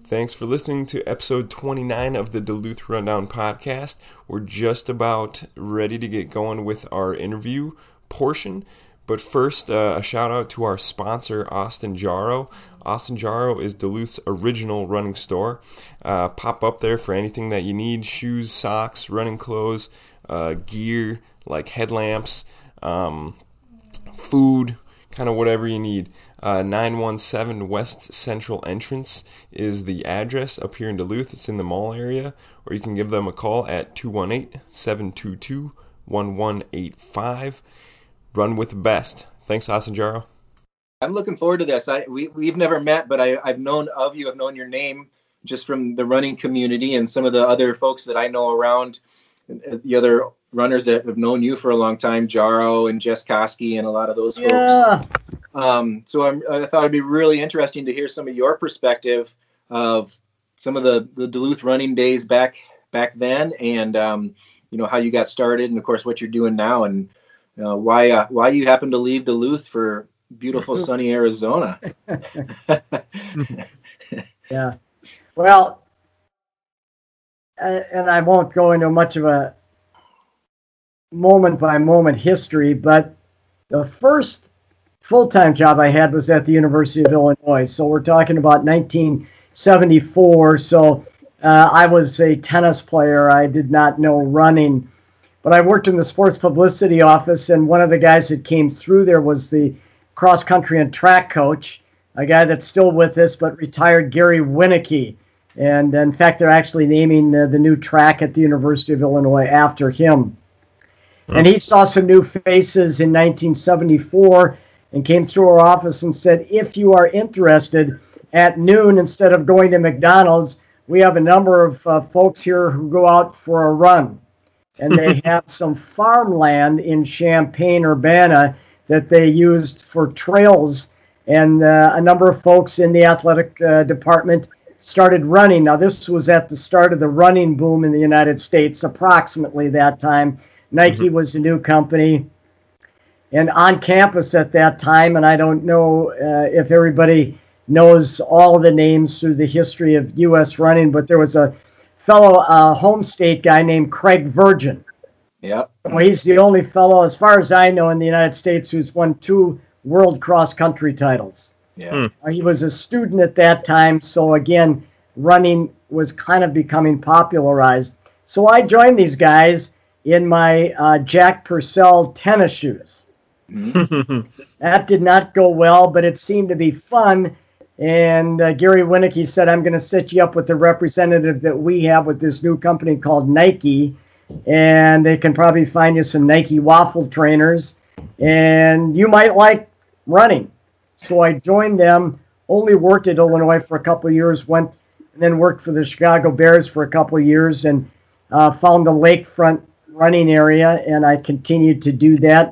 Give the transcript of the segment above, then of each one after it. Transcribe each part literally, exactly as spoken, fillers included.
Thanks for listening to episode twenty-nine of the Duluth Rundown podcast. We're just about ready to get going with our interview portion. But first, uh, a shout out to our sponsor, Austin Jaro. Austin Jaro is Duluth's original running store. Uh, pop up there for anything that you need: shoes, socks, running clothes, uh, gear like headlamps, um, food, kind of whatever you need. Uh, nine one seven West Central Entrance is the address up here in Duluth. It's in the mall area, or you can give them a call at two one eight, seven two two, one one eight five. Run with the best. Thanks, Austin Jaro. I'm looking forward to this. I we, we've never met, but I, I've known of you. I've known your name just from the running community and some of the other folks that I know around, the other runners that have known you for a long time, Jaro and Jess Koski and a lot of those folks. Yeah. Um, so I'm, I thought it'd be really interesting to hear some of your perspective of some of the, the Duluth running days back back then, and um, you know, how you got started, and of course what you're doing now, and uh, why uh, why you happen to leave Duluth for beautiful sunny Arizona. Yeah. Well, and I won't go into much of a moment by moment history, but the first full-time job I had was at the University of Illinois. So we're talking about nineteen seventy-four. So uh, I was a tennis player. I did not know running, but I worked in the sports publicity office, and one of the guys that came through there was the cross-country and track coach, a guy that's still with us but retired, Gary Winnicke. And in fact, they're actually naming uh, the new track at the University of Illinois after him. And he saw some new faces in nineteen seventy-four and came through our office and said, if you are interested, at noon, instead of going to McDonald's, we have a number of uh, folks here who go out for a run. And they have some farmland in Champaign-Urbana that they used for trails. And uh, a number of folks in the athletic uh, department started running. Now, this was at the start of the running boom in the United States, approximately that time. Nike mm-hmm. was a new company. And on campus at that time, and I don't know uh, if everybody knows all the names through the history of U S running, but there was a fellow uh, home state guy named Craig Virgin. Yeah. Well, he's the only fellow, as far as I know, in the United States who's won two world cross-country titles. Yeah. Mm. Uh, he was a student at that time, so again, running was kind of becoming popularized. So I joined these guys in my uh, Jack Purcell tennis shoes. Mm-hmm. That did not go well, but it seemed to be fun. And uh, Gary Winnicke said, I'm going to set you up with the representative that we have with this new company called Nike. And they can probably find you some Nike waffle trainers. And you might like running. So I joined them, only worked at Illinois for a couple of years, went and then worked for the Chicago Bears for a couple of years, and uh, found the lakefront running area, and I continued to do that.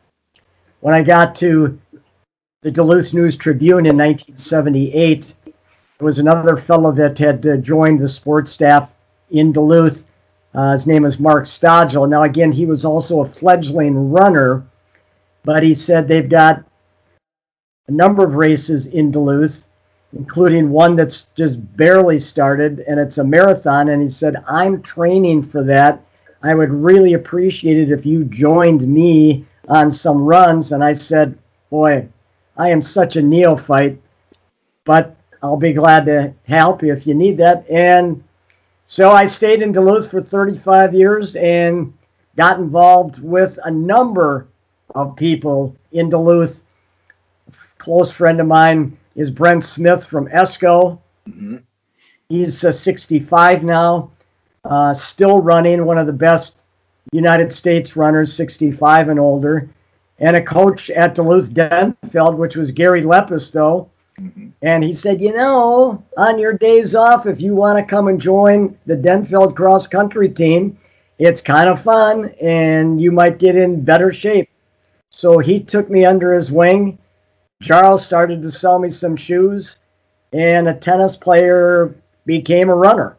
When I got to the Duluth News-Tribune in nineteen seventy-eight, there was another fellow that had uh, joined the sports staff in Duluth. Uh, his name is Mark Stodgel. Now, again, he was also a fledgling runner, but he said they've got a number of races in Duluth, including one that's just barely started, and it's a marathon. And he said, I'm training for that. I would really appreciate it if you joined me on some runs. And I said, boy, I am such a neophyte, but I'll be glad to help you if you need that. And so I stayed in Duluth for thirty-five years and got involved with a number of people in Duluth. A close friend of mine is Brent Smith from ESCO. Mm-hmm. He's uh, sixty-five now, uh, still running, one of the best United States runners, sixty-five and older, and a coach at Duluth Denfeld, which was Gary Lepisto. Mm-hmm. And he said, you know, on your days off, if you want to come and join the Denfeld cross-country team, it's kind of fun, and you might get in better shape. So he took me under his wing. Charles started to sell me some shoes, and a tennis player became a runner.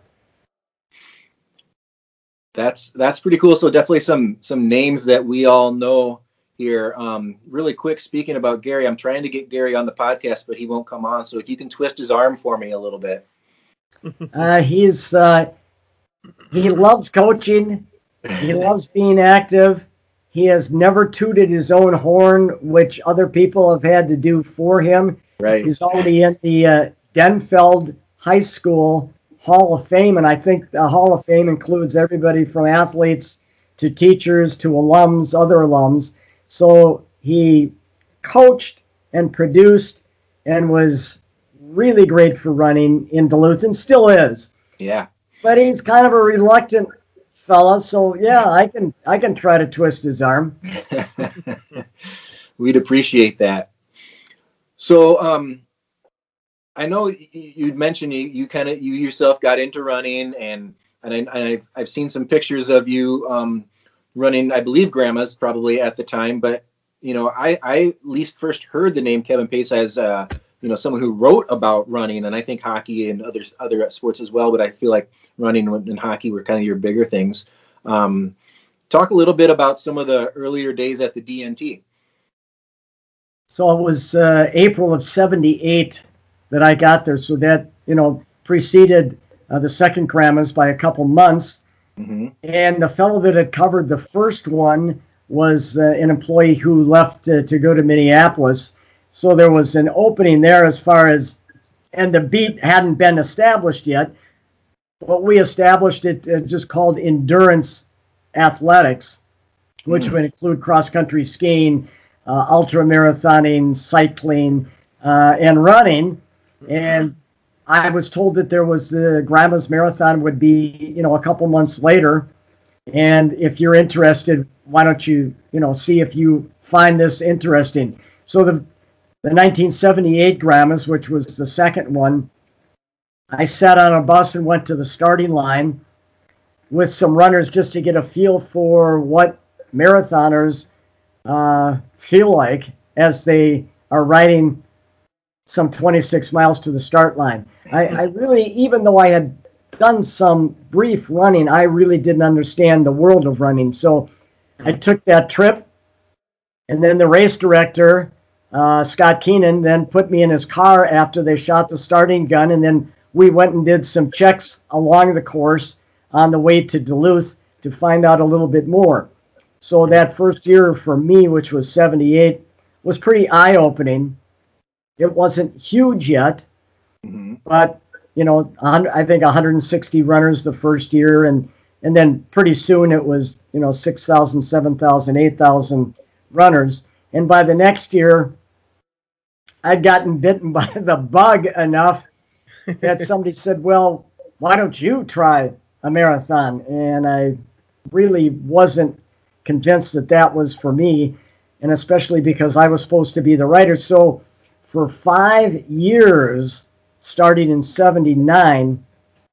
That's that's pretty cool. So definitely some some names that we all know here. Um, really quick, speaking about Gary, I'm trying to get Gary on the podcast, but he won't come on. So if you can twist his arm for me a little bit. Uh, he's uh, he loves coaching. He loves being active. He has never tooted his own horn, which other people have had to do for him. Right. He's already in the uh, Denfeld High School Hall of Fame, and I think the Hall of Fame includes everybody from athletes to teachers to alums, other alums. So he coached and produced and was really great for running in Duluth and still is. Yeah. But he's kind of a reluctant fella, so yeah, I can I can try to twist his arm. We'd appreciate that. So um, I know you'd mentioned you, you kind of you yourself got into running, and and, I, and I've, I've seen some pictures of you um, running, I believe Grandma's probably at the time, but you know, I, I at least first heard the name Kevin Pace as uh, you know, someone who wrote about running, and I think hockey and other other sports as well, but I feel like running and hockey were kind of your bigger things. Um, talk a little bit about some of the earlier days at the D N T. So it was uh, April of seventy-eight that I got there, so that, you know, preceded uh, the second Grandma's by a couple months. Mm-hmm. And the fellow that had covered the first one was uh, an employee who left uh, to go to Minneapolis. So there was an opening there as far as, and the beat hadn't been established yet, but we established it uh, just called endurance athletics, which mm. would include cross-country skiing, uh, ultra-marathoning, cycling, uh, and running. And I was told that there was the Grandma's Marathon would be, you know, a couple months later. And if you're interested, why don't you, you know, see if you find this interesting. So the the nineteen seventy-eight Grandma's, which was the second one, I sat on a bus and went to the starting line with some runners just to get a feel for what marathoners uh, feel like as they are riding some twenty-six miles to the start line. I, I really, even though I had done some brief running, I really didn't understand the world of running. So I took that trip, and then the race director, uh, Scott Keenan, then put me in his car after they shot the starting gun, and then we went and did some checks along the course on the way to Duluth to find out a little bit more. So that first year for me, which was seventy-eight, was pretty eye-opening. It wasn't huge yet, mm-hmm. but you know, I think one hundred sixty runners the first year, and and then pretty soon it was, you know, six thousand, seven thousand, eight thousand runners. And by the next year, I'd gotten bitten by the bug enough that somebody said, well, why don't you try a marathon? And I really wasn't convinced that that was for me, and especially because I was supposed to be the writer. So for five years, starting in seventy-nine,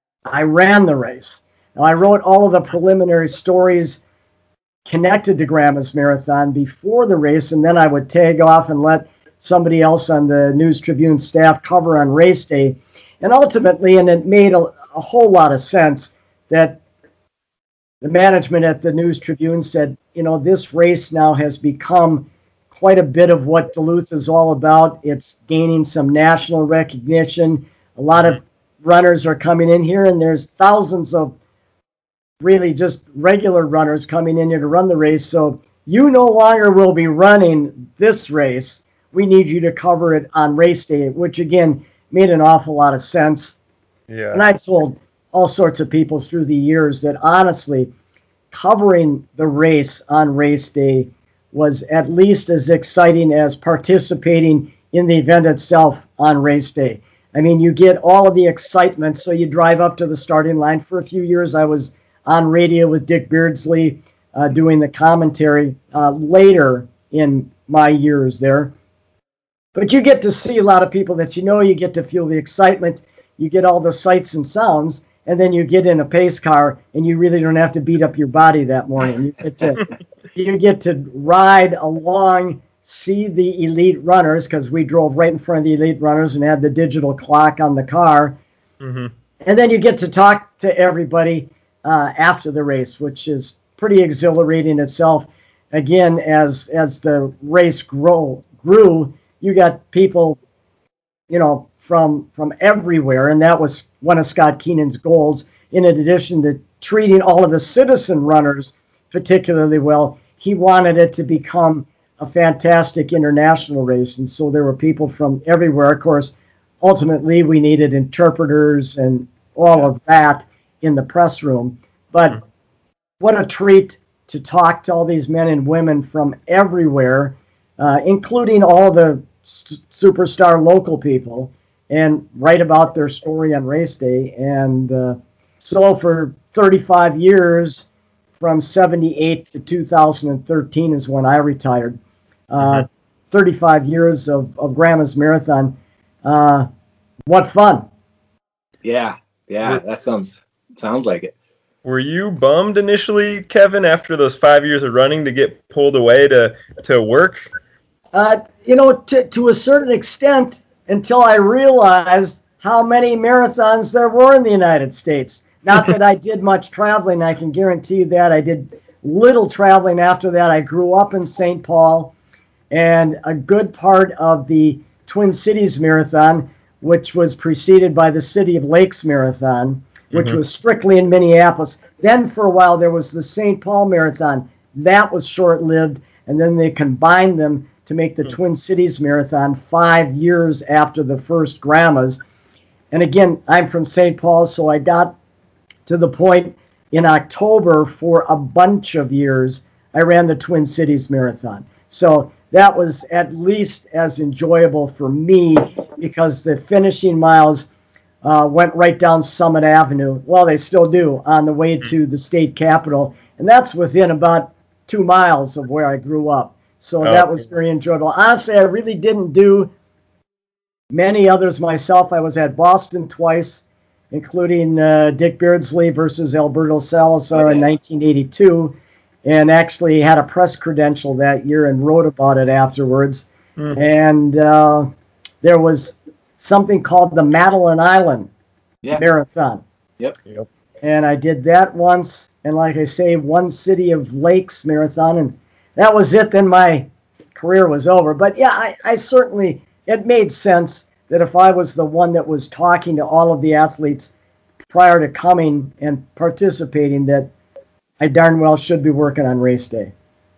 I ran the race. Now, I wrote all of the preliminary stories connected to Grandma's Marathon before the race, and then I would tag off and let somebody else on the News Tribune staff cover on race day. And ultimately, and it made a, a whole lot of sense, that the management at the News Tribune said, you know, this race now has become quite a bit of what Duluth is all about. It's gaining some national recognition. A lot of runners are coming in here, and there's thousands of really just regular runners coming in here to run the race. So you no longer will be running this race. We need you to cover it on race day, which again made an awful lot of sense. Yeah. And I've told all sorts of people through the years that honestly, covering the race on race day was at least as exciting as participating in the event itself on race day. I mean, you get all of the excitement, so you drive up to the starting line. For a few years, I was on radio with Dick Beardsley uh, doing the commentary uh, later in my years there. But you get to see a lot of people that you know, you get to feel the excitement, you get all the sights and sounds, and then you get in a pace car, and you really don't have to beat up your body that morning. You get to, you get to ride along, see the elite runners, because we drove right in front of the elite runners and had the digital clock on the car. Mm-hmm. And then you get to talk to everybody uh, after the race, which is pretty exhilarating itself. Again, as as the race grow, grew, you got people, you know, from from everywhere, and that was one of Scott Keenan's goals. In addition to treating all of the citizen runners particularly well, he wanted it to become a fantastic international race, and so there were people from everywhere. Of course, ultimately we needed interpreters and all of that in the press room, but what a treat to talk to all these men and women from everywhere, uh, including all the st- superstar local people, and write about their story on race day. And uh, so for thirty-five years, from seventy-eight to two thousand thirteen is when I retired. Uh, mm-hmm. thirty-five years of, of Grandma's Marathon. Uh, what fun. Yeah, yeah, that sounds sounds like it. Were you bummed initially, Kevin, after those five years of running to get pulled away to, to work? Uh, you know, to, to a certain extent, until I realized how many marathons there were in the United States. Not that I did much traveling, I can guarantee you that. I did little traveling after that. I grew up in Saint Paul, and a good part of the Twin Cities Marathon, which was preceded by the City of Lakes Marathon, which mm-hmm. was strictly in Minneapolis. Then for a while there was the Saint Paul Marathon. That was short-lived, and then they combined them to make the mm-hmm. Twin Cities Marathon five years after the first Grandma's. And again, I'm from Saint Paul, so I got to the point in October for a bunch of years, I ran the Twin Cities Marathon. So that was at least as enjoyable for me because the finishing miles uh, went right down Summit Avenue. Well, they still do on the way to the state capitol. And that's within about two miles of where I grew up. So oh, that was very enjoyable. Honestly, I really didn't do many others myself. I was at Boston twice, including uh, Dick Beardsley versus Alberto Salazar okay. in nineteen eighty-two, and actually had a press credential that year and wrote about it afterwards. Mm. And uh, there was something called the Madeline Island yeah. Marathon. Yep. yep. And I did that once, and like I say, one City of Lakes Marathon, and that was it. Then my career was over. But yeah, I, I certainly, it made sense that if I was the one that was talking to all of the athletes prior to coming and participating, that I darn well should be working on race day.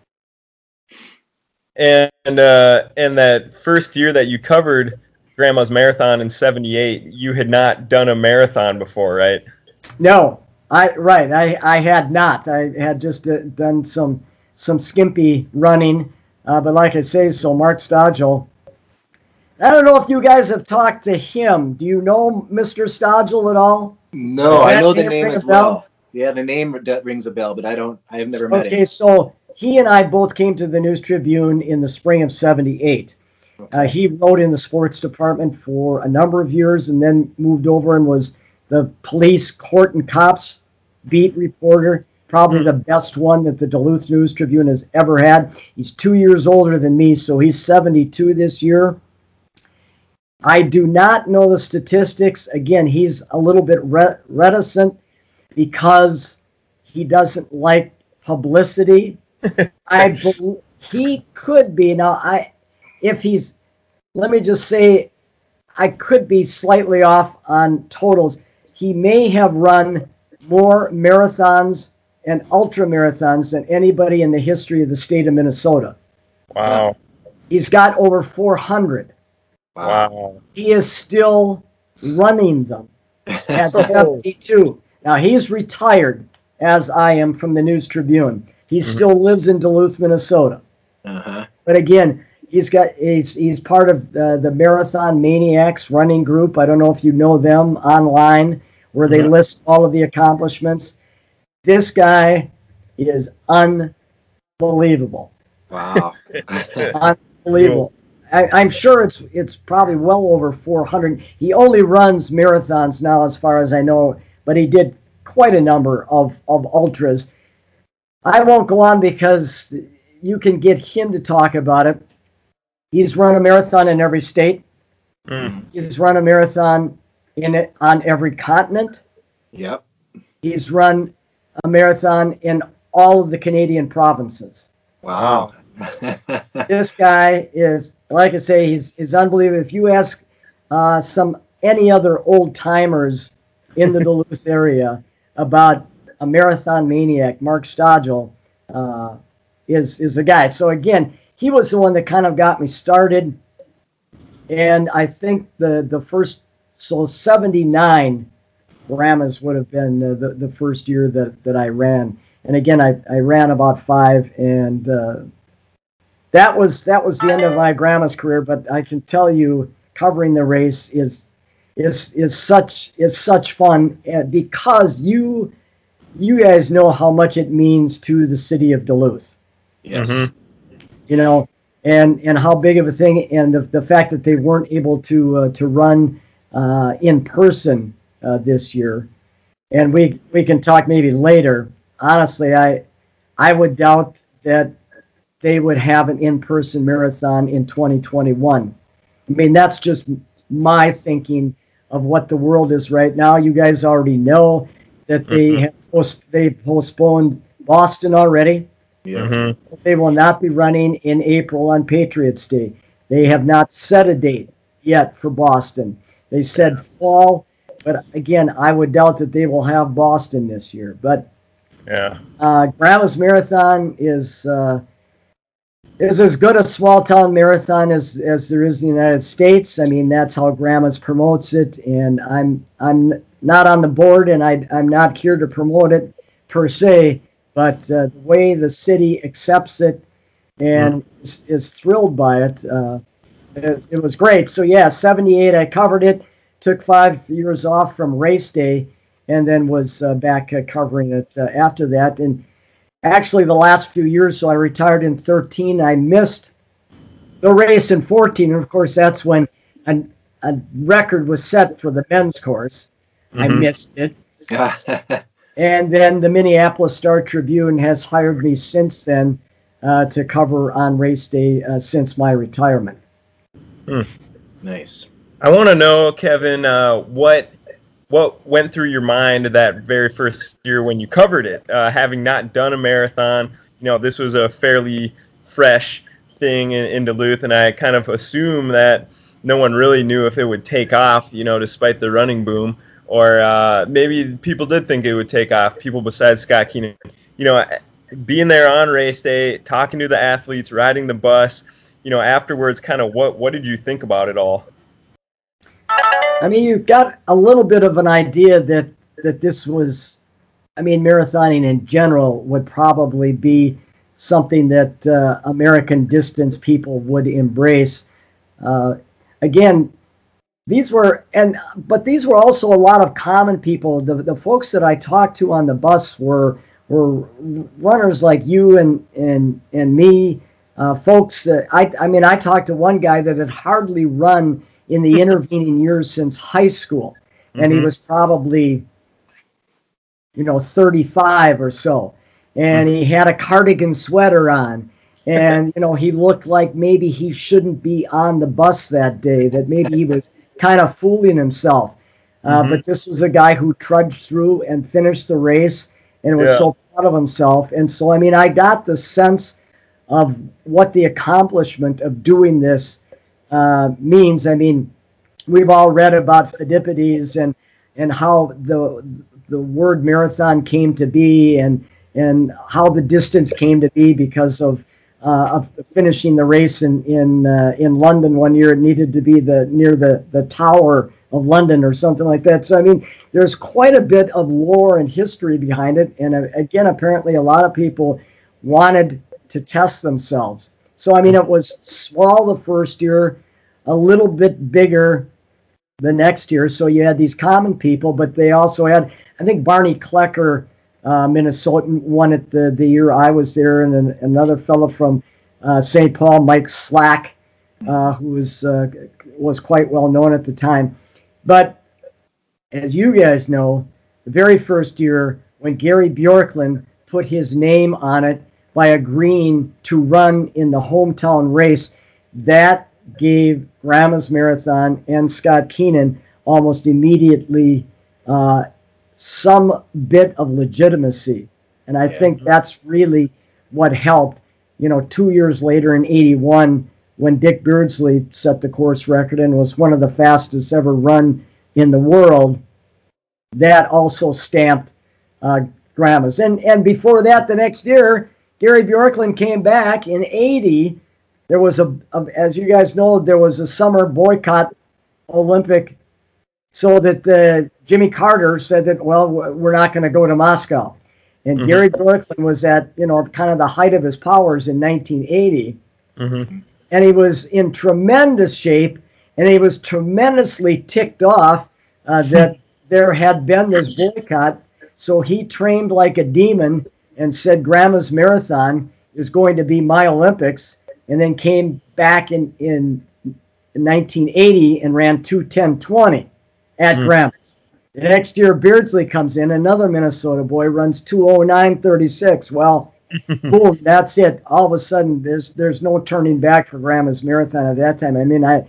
And uh, and that first year that you covered Grandma's Marathon in seventy-eight, you had not done a marathon before, right? No, I right. I, I had not. I had just uh, done some some skimpy running. Uh, but like I say, so Mark Stodgel, I don't know if you guys have talked to him. Do you know Mister Stodgel at all? No, I know the name as well. Yeah, the name rings a bell, but I don't. I have never met him. Okay, so he and I both came to the News Tribune in the spring of seventy-eight. Okay. Uh, he wrote in the sports department for a number of years, and then moved over and was the police, court, and cops beat reporter. Probably the best one that the Duluth News Tribune has ever had. He's two years older than me, so he's seventy-two this year. I do not know the statistics. Again, he's a little bit re- reticent because he doesn't like publicity. I believe he could be. Now, I, if he's, let me just say, I could be slightly off on totals. He may have run more marathons and ultra marathons than anybody in the history of the state of Minnesota. Wow. He's got over four hundred. Wow. He is still running them at seventy-two. Now, he's retired, as I am, from the News Tribune. He mm-hmm. still lives in Duluth, Minnesota. Uh-huh. But again, he's got he's he's part of uh, the Marathon Maniacs running group. I don't know if you know them online, where they mm-hmm. list all of the accomplishments. This guy is unbelievable. Wow. Unbelievable. I, I'm sure it's it's probably well over four hundred. He only runs marathons now, as far as I know, but he did quite a number of, of ultras. I won't go on because you can get him to talk about it. He's run a marathon in every state. Mm. He's run a marathon in it on every continent. Yep. He's run a marathon in all of the Canadian provinces. Wow. This guy is, like I say, he's, he's unbelievable. If you ask uh, some any other old timers in the Duluth area about a marathon maniac, Mark Stodgel, uh, is is the guy. So again, he was the one that kind of got me started, and I think the the first so seventy-nine Grandma's would have been uh, the the first year that that I ran, and again I I ran about five, and uh, that was that was the end of my Grandma's career. But I can tell you, covering the race is is is such is such fun, and because you you guys know how much it means to the city of Duluth. Yes. Mm-hmm. You know, and and how big of a thing, and the, the fact that they weren't able to uh, to run uh, in person uh, this year, and we we can talk maybe later. Honestly, I I would doubt that they would have an in-person marathon in twenty twenty-one. I mean, that's just my thinking of what the world is right now. You guys already know that they Mm-hmm. have post, they postponed Boston already. Yeah. Mm-hmm. They will not be running in April on Patriots Day. They have not set a date yet for Boston. They said fall, but again, I would doubt that they will have Boston this year. But Yeah. uh, Grandma's Marathon is uh, is as good a small town marathon as, as there is in the United States. I mean, that's how Grandma's promotes it, and I'm I'm not on the board, and I I'm not here to promote it per se. But uh, the way the city accepts it and mm. is, is thrilled by it, uh, it, it was great. So yeah, seventy-eight, I covered it, took five years off from race day, and then was uh, back uh, covering it uh, after that. And actually the last few years, so I retired in thirteen, I missed the race in fourteen. And of course, that's when a, a record was set for the men's course. Mm-hmm. I missed it. And then the Minneapolis Star-Tribune has hired me since then uh, to cover on race day uh, since my retirement. Hmm. Nice. I want to know, Kevin, uh, what what went through your mind that very first year when you covered it, uh, having not done a marathon. You know, this was a fairly fresh thing in, in Duluth, and I kind of assume that no one really knew if it would take off, you know, despite the running boom. Or uh, maybe people did think it would take off, people besides Scott Keenan. You know, being there on race day, talking to the athletes, riding the bus, you know, afterwards, kind of what, what did you think about it all? I mean, you got a little bit of an idea that, that this was, I mean, marathoning in general would probably be something that uh, American distance people would embrace. Uh, again, These were, and but these were also a lot of common people. The the folks that I talked to on the bus were were runners like you and and and me, uh, folks that I I mean I talked to one guy that had hardly run in the intervening years since high school, and mm-hmm. he was probably, you know, thirty-five or so, and mm-hmm. he had a cardigan sweater on. And, you know, he looked like maybe he shouldn't be on the bus that day, that maybe he was kind of fooling himself. Uh, mm-hmm. But this was a guy who trudged through and finished the race and was yeah. so proud of himself. And so, I mean, I got the sense of what the accomplishment of doing this uh, means. I mean, we've all read about Pheidippides and, and how the the word marathon came to be and, and how the distance came to be because of Uh, of finishing the race in in uh, in London one year. It needed to be the near the, the Tower of London or something like that. So I mean, there's quite a bit of lore and history behind it. And uh, again, apparently, a lot of people wanted to test themselves. So I mean, it was small the first year, a little bit bigger the next year. So you had these common people, but they also had, I think, Barney Klecker. Uh, Minnesotan won it the, the year I was there, and then another fellow from uh, Saint Paul, Mike Slack, uh, who was uh, was quite well known at the time. But as you guys know, the very first year when Gary Bjorklund put his name on it by agreeing to run in the hometown race, that gave Grandma's Marathon and Scott Keenan almost immediately uh, some bit of legitimacy. And I yeah. think that's really what helped. You know, two years later in eighty-one, when Dick Beardsley set the course record and was one of the fastest ever run in the world. That also stamped uh, Grandma's. And and before that, the next year, Gary Bjorklund came back in eighty. There was a, a, as you guys know, there was a summer boycott Olympic, so that uh, Jimmy Carter said that, well, we're not going to go to Moscow. And mm-hmm. Gary Bjorklund was at, you know, kind of the height of his powers in nineteen eighty. Mm-hmm. And he was in tremendous shape, and he was tremendously ticked off uh, that there had been this boycott. So he trained like a demon and said, Grandma's Marathon is going to be my Olympics, and then came back in, in, in nineteen eighty and ran two ten twenty at mm. Grandma's. The next year, Beardsley comes in, another Minnesota boy, runs two oh nine thirty-six. Well, boom, that's it. All of a sudden, there's there's no turning back for Grandma's Marathon at that time. I mean, I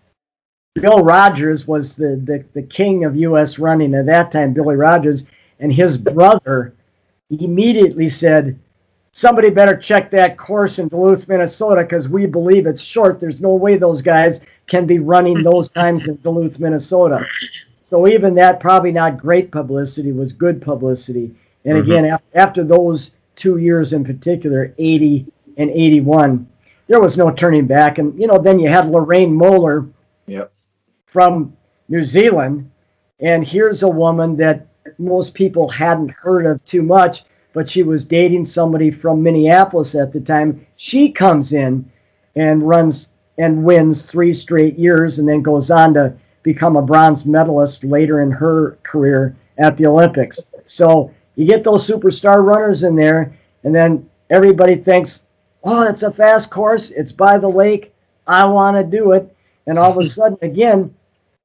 Bill Rogers was the, the, the king of U S running at that time, Billy Rogers, and his brother immediately said, somebody better check that course in Duluth, Minnesota, because we believe it's short. There's no way those guys can be running those times in Duluth, Minnesota. So even that, probably not great publicity, was good publicity. And again, mm-hmm. af- after those two years in particular, eighty and eighty-one, there was no turning back. And, you know, then you had Lorraine Moeller yep. from New Zealand. And here's a woman that most people hadn't heard of too much, but she was dating somebody from Minneapolis at the time. She comes in and runs and wins three straight years, and then goes on to become a bronze medalist later in her career at the Olympics. So you get those superstar runners in there, and then everybody thinks, oh, it's a fast course. It's by the lake. I want to do it. And all of a sudden, again,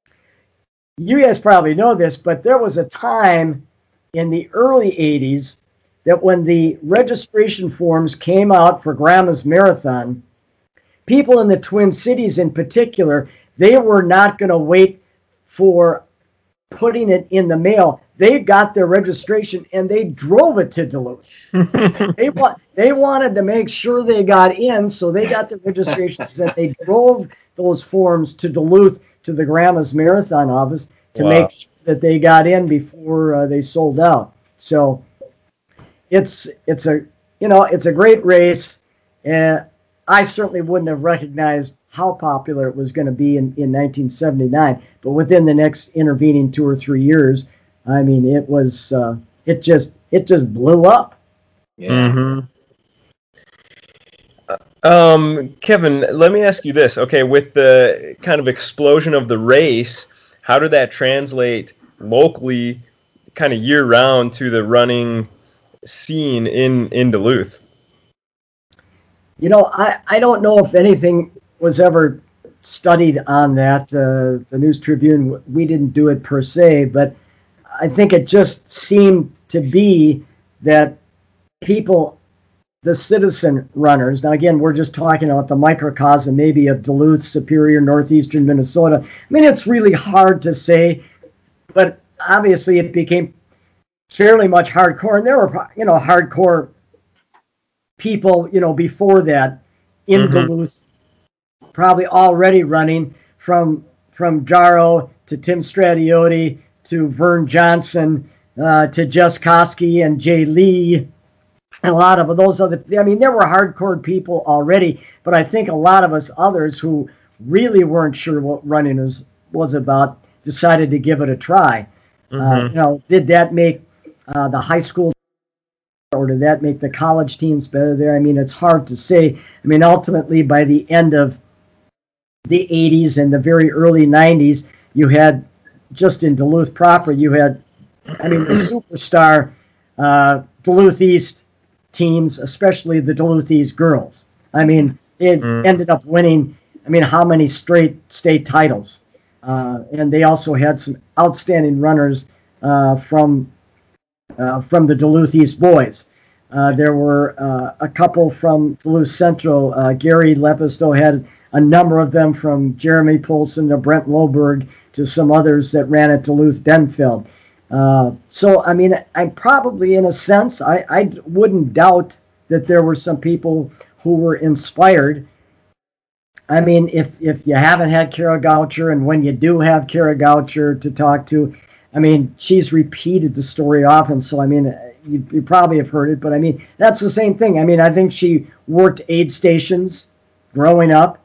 you guys probably know this, but there was a time in the early eighties that when the registration forms came out for Grandma's Marathon, people in the Twin Cities in particular, they were not going to wait for putting it in the mail. They got their registration and they drove it to Duluth. they want they wanted to make sure they got in, so they got their registrations and they drove those forms to Duluth to the Grandma's Marathon office to wow. make sure that they got in before uh, they sold out. So it's it's a you know it's a great race, and I certainly wouldn't have recognized how popular it was going to be in, in nineteen seventy-nine. But within the next intervening two or three years, I mean, it was uh, it just it just blew up. Yeah. Mm-hmm. Um, Kevin, let me ask you this. Okay, with the kind of explosion of the race, how did that translate locally, kind of year round, to the running scene in, in Duluth? You know, I, I don't know if anything was ever studied on that. Uh, the News Tribune, we didn't do it per se, but I think it just seemed to be that people, the citizen runners, now again, we're just talking about the microcosm maybe of Duluth, Superior, northeastern Minnesota. I mean, it's really hard to say, but obviously it became fairly much hardcore, and there were, you know, hardcore people, you know, before that in mm-hmm. Duluth, probably already running from from Jaro to Tim Stradiotti to Vern Johnson uh, to Jess Koski and Jay Lee, and a lot of those other. I mean, there were hardcore people already, but I think a lot of us others who really weren't sure what running was was about decided to give it a try. Mm-hmm. Uh, you know, did that make uh, the high school, or did that make the college teams better there? I mean, it's hard to say. I mean, ultimately, by the end of the eighties and the very early nineties, you had, just in Duluth proper, you had, I mean, the superstar uh, Duluth East teams, especially the Duluth East girls. I mean, it mm. ended up winning, I mean, how many straight state titles? Uh, and they also had some outstanding runners uh, from uh, from the Duluth East boys. Uh, there were uh, a couple from Duluth Central. Uh, Gary Lepisto had a number of them, from Jeremy Polson to Brent Loberg to some others that ran at Duluth Denfeld. Uh, so, I mean, I probably, in a sense, I, I wouldn't doubt that there were some people who were inspired I mean, if if you haven't had Kara Goucher, and when you do have Kara Goucher to talk to, I mean, she's repeated the story often. So, I mean, you, you probably have heard it, but I mean, that's the same thing. I mean, I think she worked aid stations growing up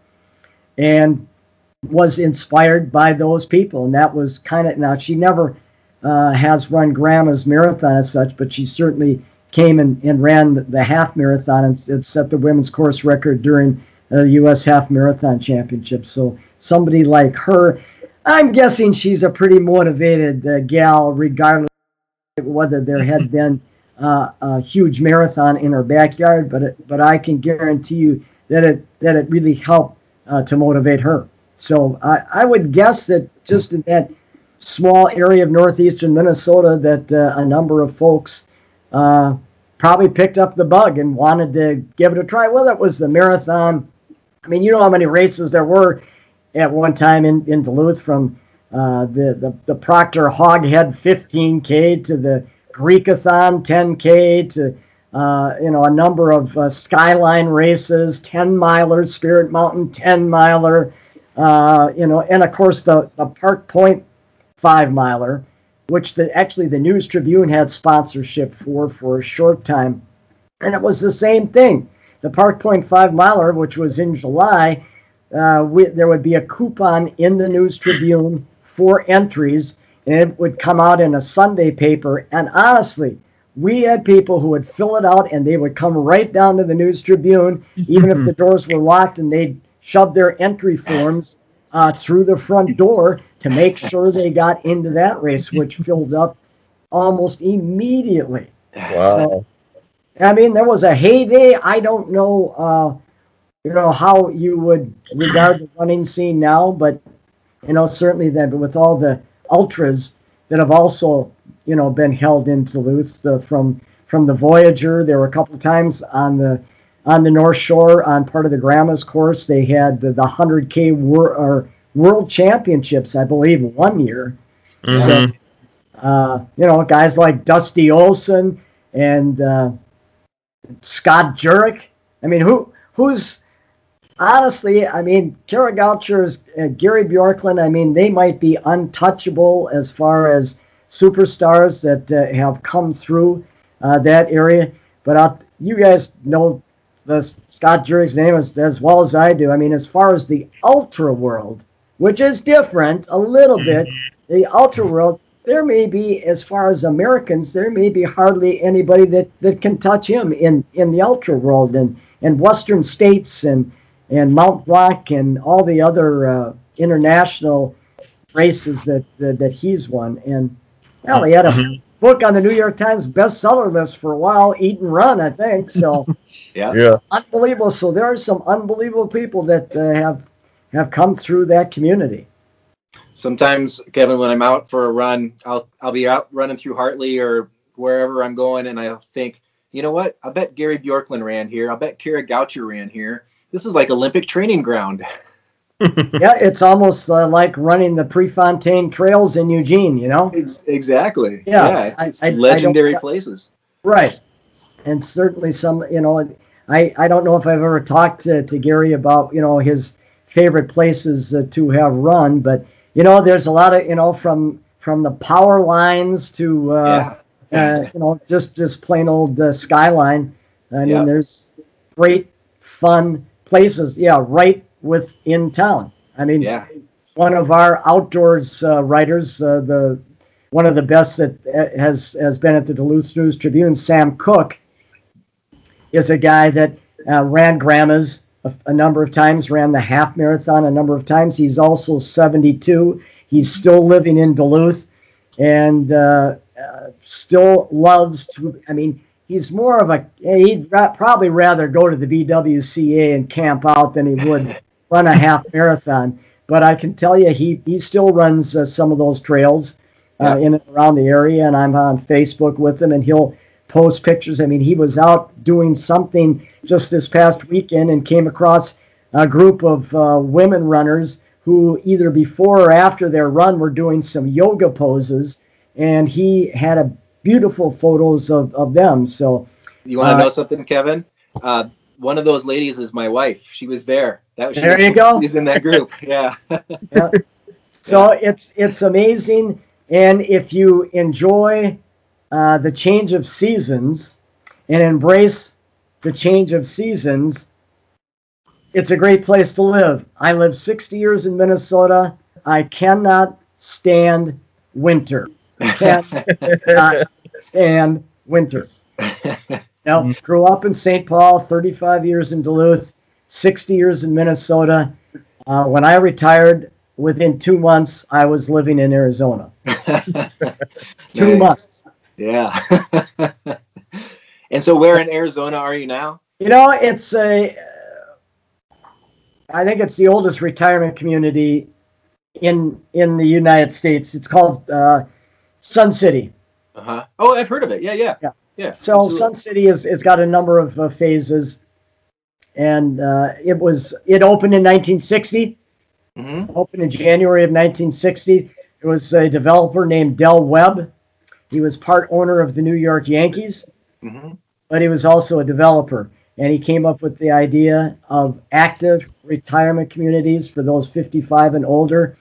and was inspired by those people. And that was kind of, now she never uh, has run Grandma's Marathon as such, but she certainly came and, and ran the half marathon and, and set the women's course record during the U S Half Marathon Championship. So somebody like her, I'm guessing she's a pretty motivated uh, gal, regardless of whether there had been uh, a huge marathon in her backyard. But it, but I can guarantee you that it that it really helped uh, to motivate her. So I, I would guess that just in that small area of northeastern Minnesota, that uh, a number of folks uh, probably picked up the bug and wanted to give it a try. Whether it was the marathon. I mean, you know how many races there were at one time in, in Duluth, from uh, the, the, the Proctor Hoghead fifteen K to the Greekathon ten K to, uh, you know, a number of uh, Skyline races, ten milers, Spirit Mountain ten miler, uh, you know, and of course the, the Park Point five miler, which the, actually the News Tribune had sponsorship for for a short time. And it was the same thing. The Park Point five miler, which was in July, uh, we, there would be a coupon in the News Tribune for entries, and it would come out in a Sunday paper. And honestly, we had people who would fill it out, and they would come right down to the News Tribune, even if the doors were locked, and they'd shove their entry forms uh, through the front door to make sure they got into that race, which filled up almost immediately. Wow. So, I mean, there was a heyday. I don't know, uh, you know, how you would regard the running scene now, but, you know, certainly that with all the ultras that have also, you know, been held in Duluth, the, from from the Voyager. There were a couple of times on the on the North Shore on part of the Grandma's course. They had the, the one hundred K wor- or World Championships, I believe, one year. Mm-hmm. So, uh, you know, guys like Dusty Olson and uh, Scott Jurek. I mean, who who's honestly, I mean, Kara Goucher's, uh, Gary Bjorklund, I mean, they might be untouchable as far as superstars that uh, have come through uh, that area. But I'll, you guys know the Scott Jurek's name as, as well as I do. I mean, as far as the ultra world, which is different a little bit, the ultra world, there may be, as far as Americans, there may be hardly anybody that, that can touch him in, in the ultra world, and, and Western States and, and Mount Blanc and all the other uh, international races that, that that he's won. And well, he had a book on the New York Times bestseller list for a while, Eat and Run, I think. So yeah, yeah, unbelievable. So there are some unbelievable people that uh, have have come through that community. Sometimes, Kevin, when I'm out for a run, I'll I'll be out running through Hartley or wherever I'm going, and I'll think, you know what? I bet Gary Bjorklund ran here. I bet Kara Goucher ran here. This is like Olympic training ground. Yeah, it's almost uh, like running the Prefontaine trails in Eugene, you know? Ex- exactly. Yeah, yeah it's I, I, legendary I places. Right. And certainly some, you know, I, I don't know if I've ever talked to, to Gary about, you know, his favorite places uh, to have run, but, you know, there's a lot of, you know, from from the power lines to, uh, yeah. uh, you know, just, just plain old uh, Skyline. I mean, yeah. there's great, fun places, yeah, right within town. I mean, yeah. one of our outdoors uh, writers, uh, the one of the best that has has been at the Duluth News Tribune, Sam Cook, is a guy that uh, ran Grandma's a, a number of times, ran the half marathon a number of times. He's also seventy-two. He's still living in Duluth, and uh, uh, still loves to. I mean, he's more of a. He'd ra- probably rather go to the B W C A and camp out than he would run a half marathon. But I can tell you, he he still runs uh, some of those trails uh, in and around the area, and I'm on Facebook with him, and he'll post pictures. I mean, he was out doing something just this past weekend and came across a group of uh, women runners who either before or after their run were doing some yoga poses, and he had a beautiful photos of, of them. So you want to uh, know something, Kevin? Uh, one of those ladies is my wife. She was there. That was, she there was, you go. She's in that group. Yeah. Yeah. So it's it's amazing, and if you enjoy uh, the change of seasons and embrace the change of seasons, it's a great place to live. I lived sixty years in Minnesota. I cannot stand winter. I cannot stand winter. Now, grew up in Saint Paul, thirty-five years in Duluth, sixty years in Minnesota. Uh, when I retired, within two months, I was living in Arizona. Two Nice. months. Yeah. And so where in Arizona are you now? You know, it's a, I think it's the oldest retirement community in in the United States. It's called uh, Sun City. Uh-huh. Oh, I've heard of it. Yeah, yeah. Yeah. Yeah. So absolutely. Sun City is it's got a number of uh, phases, and uh, it was it opened in nineteen sixty. Mm-hmm. Opened in January of nineteen sixty. It was a developer named Del Webb. He was part owner of the New York Yankees, Mm-hmm. but he was also a developer. And he came up with the idea of active retirement communities for those fifty-five and older.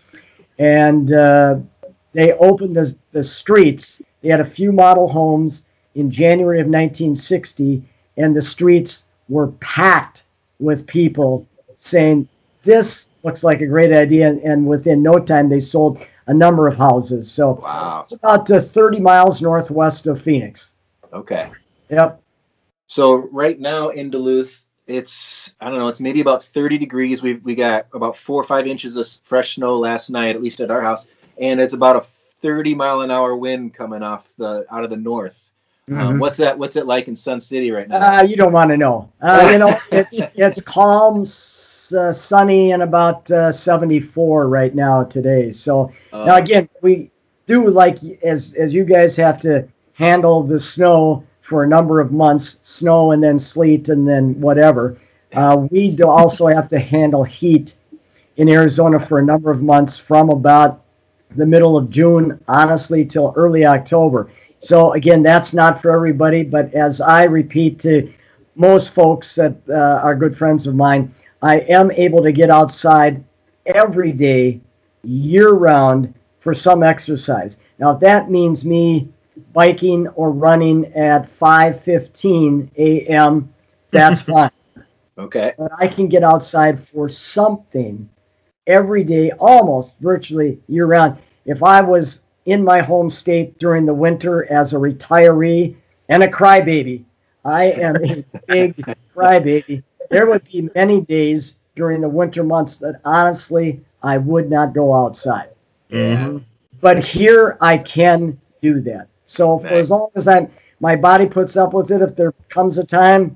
And uh, they opened the, the streets. They had a few model homes in January of nineteen sixty, and the streets were packed with people saying, this looks like a great idea. And, and within no time, they sold a number of houses. So Wow. it's about uh, thirty miles northwest of Phoenix. Okay. Yep. So right now in Duluth, it's, I don't know, it's maybe about thirty degrees. We we got about four or five inches of fresh snow last night, at least at our house. And it's about a thirty mile an hour wind coming off the, out of the north. Um, Mhm. what's that, what's it like in Sun City right now? Uh, you don't want to know. Uh, you know, it's it's calm, s- uh, sunny, and about uh, seventy-four right now today. So Uh, now again, we do like as as you guys have to handle the snow for a number of months, snow and then sleet and then whatever. Uh, we do also have to handle heat in Arizona for a number of months from about the middle of June, honestly, till early October. So again, that's not for everybody, but as I repeat to most folks that uh, are good friends of mine, I am able to get outside every day, year-round, for some exercise. Now, if that means me biking or running at five fifteen a.m., that's fine. okay. But I can get outside for something every day, almost virtually year-round. If I was in my home state during the winter as a retiree and a crybaby, I am a big crybaby. There would be many days during the winter months that honestly I would not go outside. Mm-hmm. But here I can do that. So for as long as I'm, my body puts up with it, if there comes a time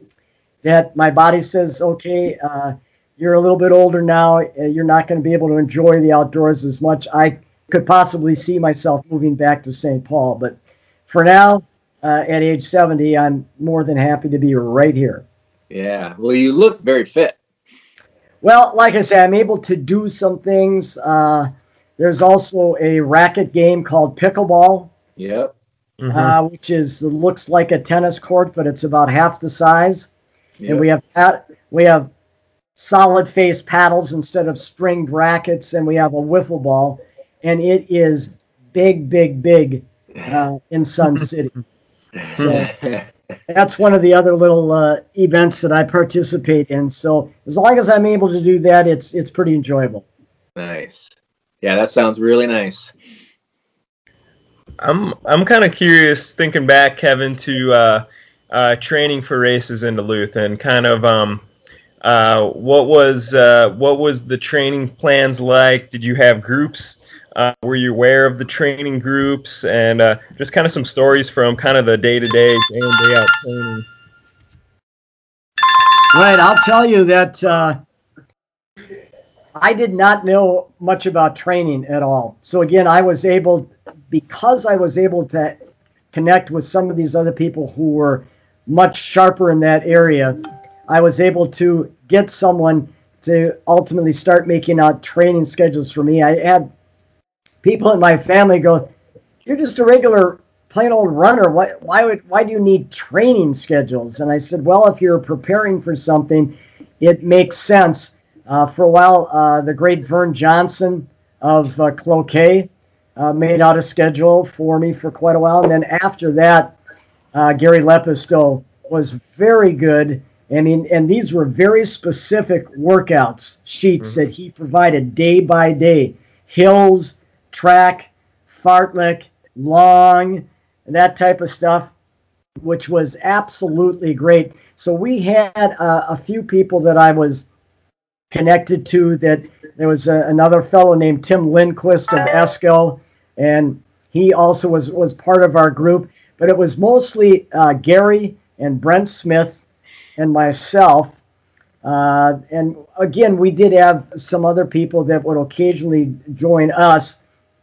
that my body says, okay, uh, you're a little bit older now, uh, you're not going to be able to enjoy the outdoors as much, I could possibly see myself moving back to Saint Paul. But for now, uh, at age seventy, I'm more than happy to be right here. Yeah. Well, you look very fit. Well, like I said, I'm able to do some things. Uh, there's also a racket game called pickleball, Yep. Mm-hmm. uh, which is looks like a tennis court, but it's about half the size. Yep. And we have pat- we have solid face paddles instead of stringed rackets, and we have a wiffle ball, and it is big, big, big uh, in Sun City. So that's one of the other little uh, events that I participate in. So as long as I'm able to do that, it's it's pretty enjoyable. Nice. Yeah, that sounds really nice. I'm I'm kind of curious, thinking back, Kevin, to uh, uh, training for races in Duluth, and kind of um, uh, what was uh, what was the training plans like? Did you have groups? Uh, were you aware of the training groups, and uh, just kind of some stories from kind of the day to day, day in day out training? Right, I'll tell you that uh, I did not know much about training at all. So again, I was able, because I was able to connect with some of these other people who were much sharper in that area, I was able to get someone to ultimately start making out training schedules for me. I had people in my family go, "You're just a regular plain old runner. Why, why would, why do you need training schedules? And I said, well, if you're preparing for something, it makes sense. Uh, for a while, uh, the great Vern Johnson of uh, Cloquet uh, made out a schedule for me for quite a while. And then after that, uh, Gary Lepisto was very good. I mean, and these were very specific workouts, sheets mm-hmm. that he provided day by day. Hills, track, fartlek, long, that type of stuff, which was absolutely great. So we had uh, a few people that I was connected to. That there was a, another fellow named Tim Lindquist of ESCO, and he also was, was part of our group. But it was mostly uh, Gary and Brent Smith and myself. Uh, and again, we did have some other people that would occasionally join us.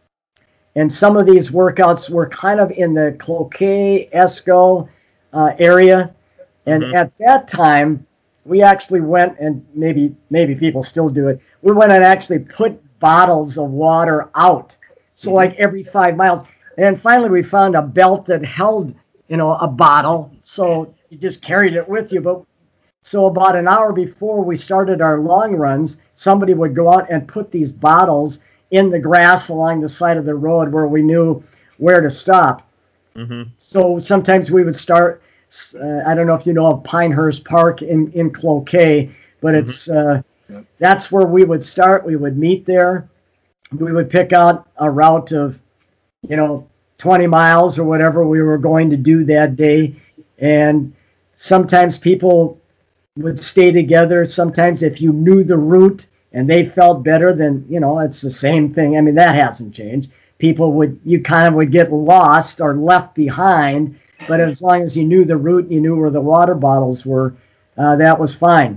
And some of these workouts were kind of in the Cloquet, ESCO uh, area. And mm-hmm. at that time, we actually went, and maybe maybe people still do it, we went and actually put bottles of water out. So mm-hmm. like every five miles. And finally we found a belt that held, you know, a bottle. So you just carried it with you. But so about an hour before we started our long runs, somebody would go out and put these bottles in the grass along the side of the road where we knew where to stop. Mm-hmm. So sometimes we would start, uh, I don't know if you know of Pinehurst Park in, in Cloquet, but mm-hmm. it's uh, yep. that's where we would start. We would meet there. We would pick out a route of, you know, twenty miles or whatever we were going to do that day. And sometimes people would stay together. Sometimes if you knew the route and they felt better, then, you know, it's the same thing. I mean, that hasn't changed. People would, you kind of would get lost or left behind, but as long as you knew the route and you knew where the water bottles were, uh, that was fine.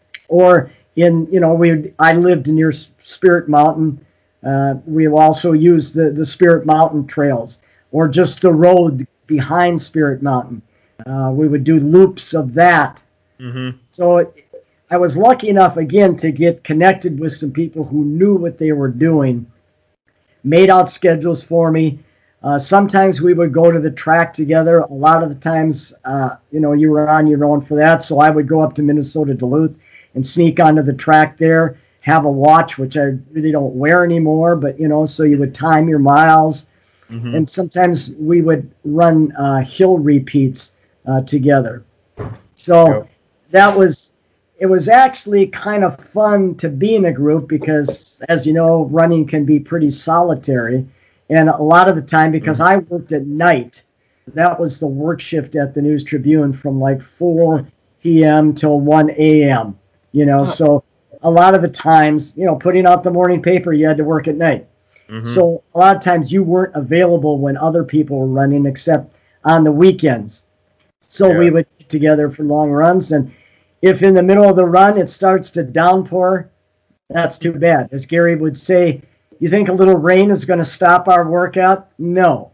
Or in, you know, we, I lived near Spirit Mountain. Uh, we also used the, the Spirit Mountain trails or just the road behind Spirit Mountain. Uh, we would do loops of that. Mm-hmm. So it, I was lucky enough, again, to get connected with some people who knew what they were doing, made out schedules for me. Uh, sometimes we would go to the track together. A lot of the times, uh, you know, you were on your own for that. So I would go up to Minnesota Duluth and sneak onto the track there, have a watch, which I really don't wear anymore, but, you know, so you would time your miles. Mm-hmm. And sometimes we would run uh, hill repeats uh, together. So yep. that was... It was actually kind of fun to be in a group because, as you know, running can be pretty solitary. And a lot of the time, because I worked at night, that was the work shift at the News Tribune from like four p.m. till one a.m., you know. So a lot of the times, you know, putting out the morning paper, you had to work at night. Mm-hmm. So a lot of times you weren't available when other people were running except on the weekends. So yeah. we would get together for long runs, and if in the middle of the run it starts to downpour, that's too bad. As Gary would say, you think a little rain is going to stop our workout? No.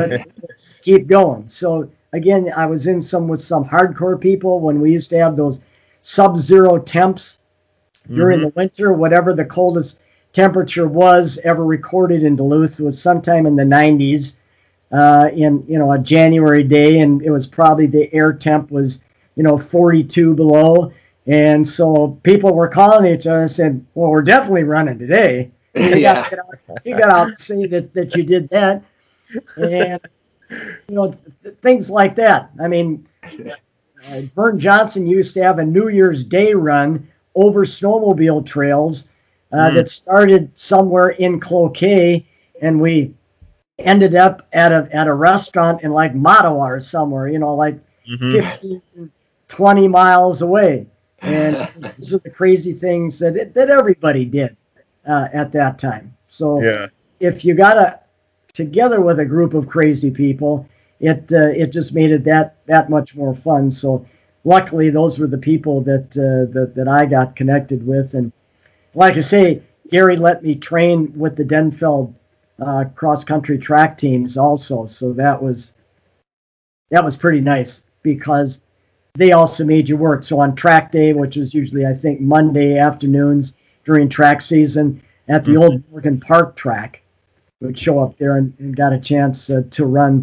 Keep going. So, again, I was in some with some hardcore people when we used to have those sub-zero temps during mm-hmm. the winter. Whatever the coldest temperature was ever recorded in Duluth was sometime in the nineties uh, in, you know, a January day, and it was probably the air temp was you know, forty-two below. And so people were calling each other and said, well, we're definitely running today. You yeah. got, out, you got out to say that, that you did that. And, you know, th- things like that. I mean, uh, Vern Johnson used to have a New Year's Day run over snowmobile trails uh, mm. that started somewhere in Cloquet, and we ended up at a at a restaurant in like Mattawa somewhere, you know, like mm-hmm. fifteen twenty miles away. And these are the crazy things that it, that everybody did uh, at that time. So yeah. if you got a, together with a group of crazy people, it uh, it just made it that that much more fun. So luckily, those were the people that uh, that that I got connected with. And like I say, Gary let me train with the Denfeld uh, cross country track teams also. So that was that was pretty nice because they also made you work. So on track day, which is usually, I think, Monday afternoons during track season at the mm-hmm. old Morgan Park track, would show up there and, and got a chance uh, to run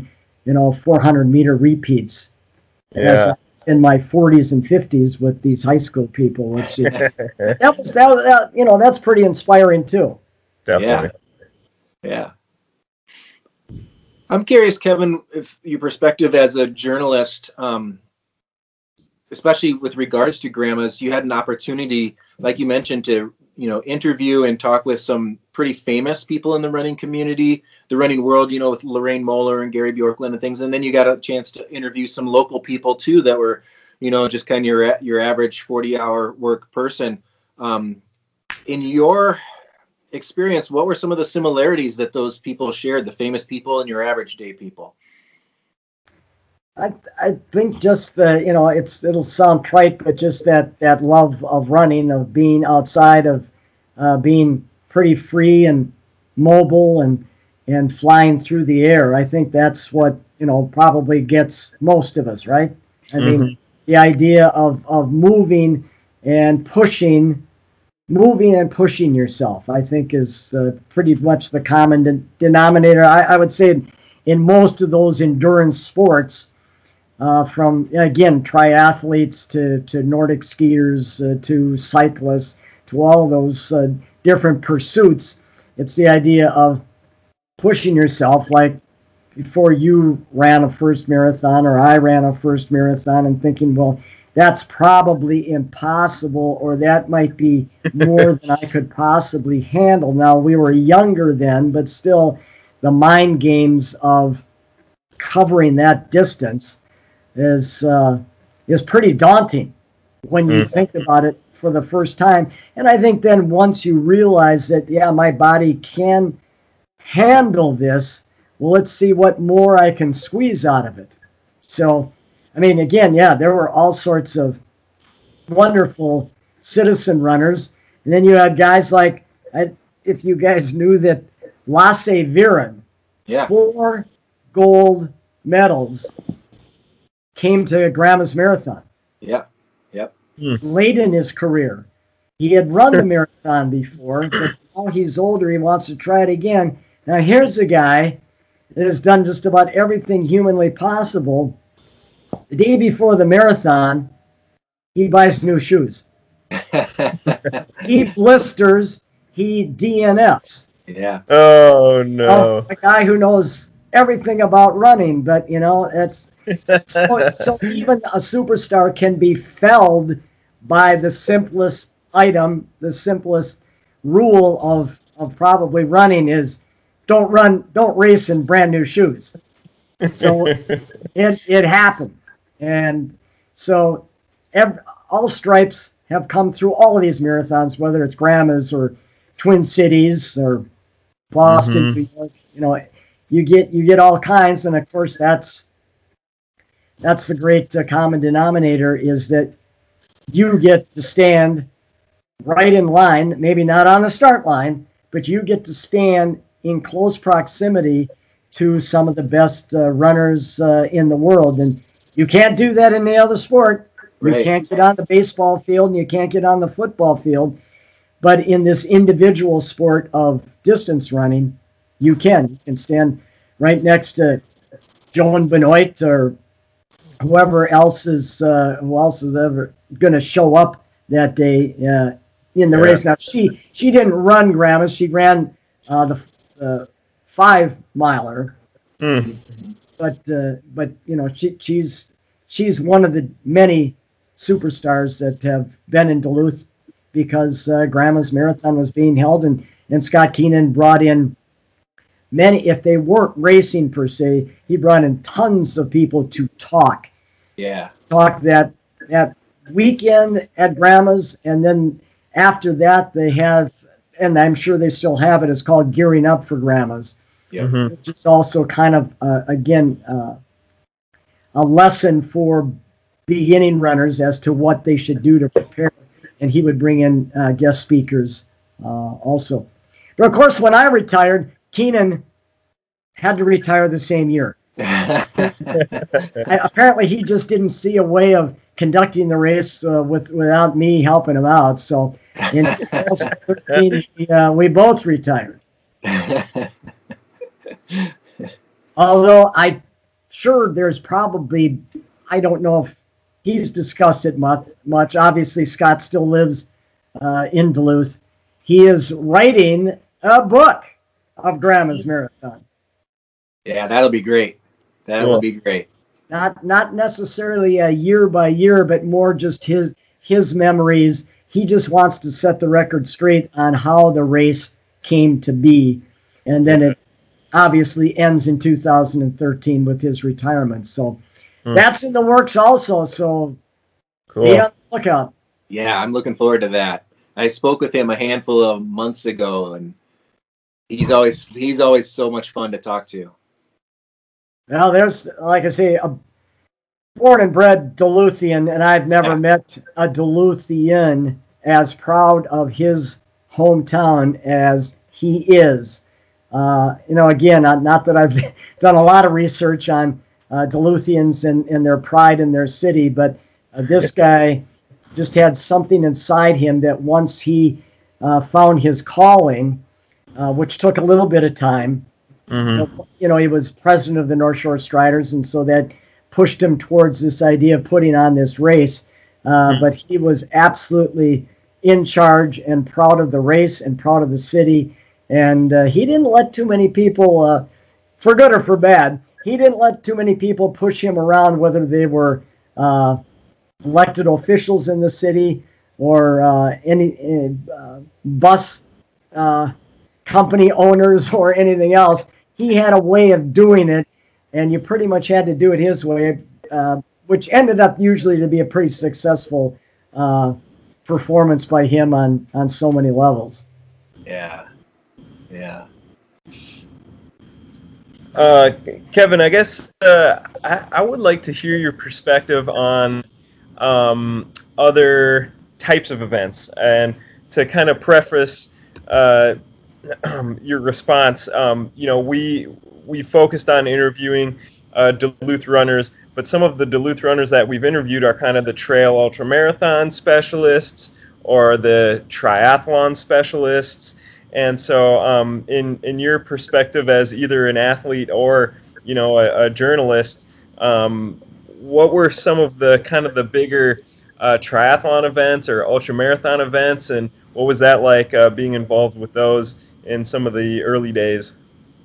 you know, four hundred meter repeats. Yeah. In my forties and fifties with these high school people, which is, that was that, that you know that's pretty inspiring too. Definitely. Yeah. yeah. I'm curious, Kevin, if your perspective as a journalist, um, especially with regards to grandmas, you had an opportunity, like you mentioned, to you know interview and talk with some pretty famous people in the running community, the running world, you know, with Lorraine Moeller and Gary Bjorklund and things. And then you got a chance to interview some local people too that were, you know, just kind of your your average forty hour work person. Um, in your experience, what were some of the similarities that those people shared, the famous people and your average day people? I I think just the you know it's it'll sound trite, but just that that love of running, of being outside, of uh, being pretty free and mobile and and flying through the air. I think that's what you know probably gets most of us, right? I Mm-hmm. mean, the idea of of moving and pushing, moving and pushing yourself, I think is uh, pretty much the common de- denominator. I, I would say in most of those endurance sports. Uh, from, again, triathletes to, to Nordic skiers uh, to cyclists to all those uh, different pursuits. It's the idea of pushing yourself, like before you ran a first marathon or I ran a first marathon, and thinking, well, that's probably impossible, or that might be more than I could possibly handle. Now, we were younger then, but still the mind games of covering that distance is uh, is pretty daunting when you mm. think about it for the first time. And I think then once you realize that, yeah, my body can handle this, well, let's see what more I can squeeze out of it. So, I mean, again, yeah, there were all sorts of wonderful citizen runners. And then you had guys like, I, if you guys knew that Lasse Viren, yeah. four gold medals, came to Grandma's Marathon. Yeah, yep. Late in his career. He had run the marathon before, but now he's older, he wants to try it again. Now here's a guy that has done just about everything humanly possible. The day before the marathon, he buys new shoes. He blisters, he D N Fs. Yeah. Oh, no. Oh, a guy who knows everything about running, but, you know, it's so, so even a superstar can be felled by the simplest item, the simplest rule of, of probably running is don't run, don't race in brand new shoes. So it it happens. And so every, all stripes have come through all of these marathons, whether it's Grandma's or Twin Cities or Boston, mm-hmm. New York, you know, you get you get all kinds, and of course that's that's the great uh, common denominator is that you get to stand right in line, maybe not on the start line, but you get to stand in close proximity to some of the best uh, runners uh, in the world, and you can't do that in any other sport. Right. You can't get on the baseball field, and you can't get on the football field, but in this individual sport of distance running, you can. You can stand right next to Joan Benoit or whoever else is uh, who else is ever going to show up that day uh, in the yeah. race. Now she she didn't run Grandma's. She ran uh, the uh, five miler, mm. but uh, but you know she she's she's one of the many superstars that have been in Duluth because uh, Grandma's Marathon was being held, and and Scott Keenan brought in many, if they weren't racing per se, he brought in tons of people to talk. Yeah. Talk that that weekend at Grandma's, and then after that they have, and I'm sure they still have it, it's called Gearing Up for Grandma's. Yeah. Mm-hmm. Which is also kind of, uh, again, uh, a lesson for beginning runners as to what they should do to prepare. And he would bring in uh, guest speakers uh, also. But of course, when I retired, Keenan had to retire the same year. I, apparently, he just didn't see a way of conducting the race uh, with without me helping him out. So in twenty thirteen, we, uh, we both retired. Although I sure there's probably, I don't know if he's discussed it much. much. Obviously, Scott still lives uh, in Duluth. He is writing a book of Grandma's Marathon. Yeah, that'll be great. That Cool. will be great. Not not necessarily a year by year, but more just his his memories. He just wants to set the record straight on how the race came to be. And then it obviously ends in two thousand thirteen with his retirement. So Hmm. that's in the works also. So Cool. be on the lookout. Yeah, I'm looking forward to that. I spoke with him a handful of months ago, and he's always he's always so much fun to talk to. Well, there's, like I say, a born and bred Duluthian, and I've never Yeah. met a Duluthian as proud of his hometown as he is. Uh, you know, again, not, not that I've done a lot of research on uh, Duluthians and, and their pride in their city, but uh, this guy just had something inside him that once he uh, found his calling, uh, which took a little bit of time. Mm-hmm. You know, he was president of the North Shore Striders, and so that pushed him towards this idea of putting on this race. Uh, Mm-hmm. But he was absolutely in charge and proud of the race and proud of the city. And uh, he didn't let too many people, uh, for good or for bad, he didn't let too many people push him around, whether they were uh, elected officials in the city or uh, any uh, bus uh, company owners or anything else. He had a way of doing it, and you pretty much had to do it his way, uh, which ended up usually to be a pretty successful uh, performance by him on, on so many levels. Yeah, yeah. Uh, Kevin, I guess uh, I, I would like to hear your perspective on um, other types of events, and to kind of preface uh, your response. Um, you know, we we focused on interviewing uh, Duluth runners, but some of the Duluth runners that we've interviewed are kind of the trail ultramarathon specialists or the triathlon specialists. And so, um, in in your perspective as either an athlete or, you know, a, a journalist, um, what were some of the kind of the bigger uh, triathlon events or ultramarathon events, and what was that like uh, being involved with those in some of the early days?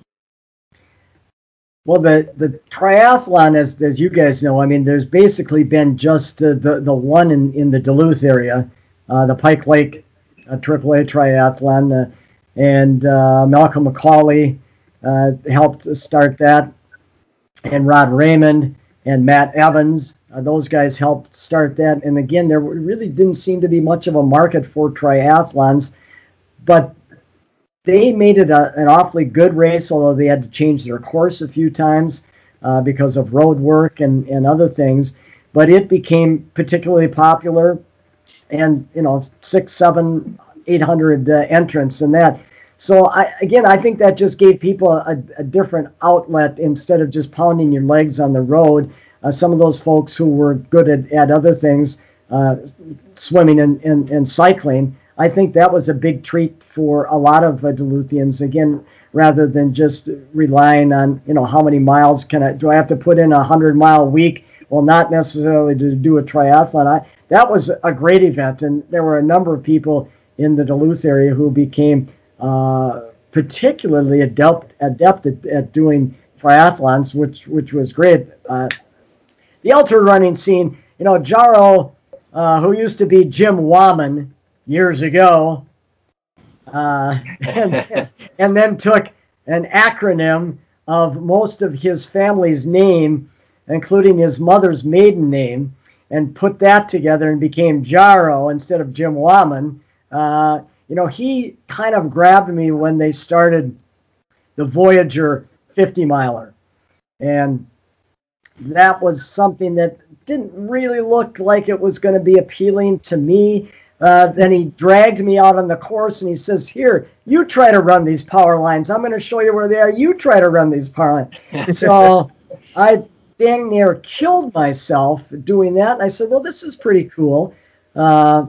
Well, the, the triathlon, as as you guys know, I mean, there's basically been just uh, the the one in, in the Duluth area, uh, the Pike Lake uh, triple A triathlon. Uh, And uh, Malcolm McCauley uh, helped start that, and Rod Raymond and Matt Evans. Uh, those guys helped start that. And again, there really didn't seem to be much of a market for triathlons, but they made it a, an awfully good race, although they had to change their course a few times uh, because of road work and, and other things. But it became particularly popular, and, you know, six, seven, eight hundred uh, entrants in that. So I, again, I think that just gave people a, a different outlet instead of just pounding your legs on the road. Uh, some of those folks who were good at, at other things, uh, swimming and, and, and cycling, I think that was a big treat for a lot of uh, Duluthians, again, rather than just relying on, you know, how many miles can I, do I have to put in a hundred mile week? Well, not necessarily to do a triathlon. I, that was a great event, and there were a number of people in the Duluth area who became uh, particularly adept, adept at, at doing triathlons, which which was great. Uh, the ultra running scene, you know, Jaro, uh, who used to be Jim Wahman years ago, uh, and, and then took an acronym of most of his family's name, including his mother's maiden name, and put that together and became Jaro instead of Jim Wahman. Uh, you know, he kind of grabbed me when they started the Voyager fifty miler. And that was something that didn't really look like it was going to be appealing to me. Uh, then he dragged me out on the course and he says, here, you try to run these power lines. I'm going to show you where they are. You try to run these power lines. So I dang near killed myself doing that. And I said, well, this is pretty cool. Uh,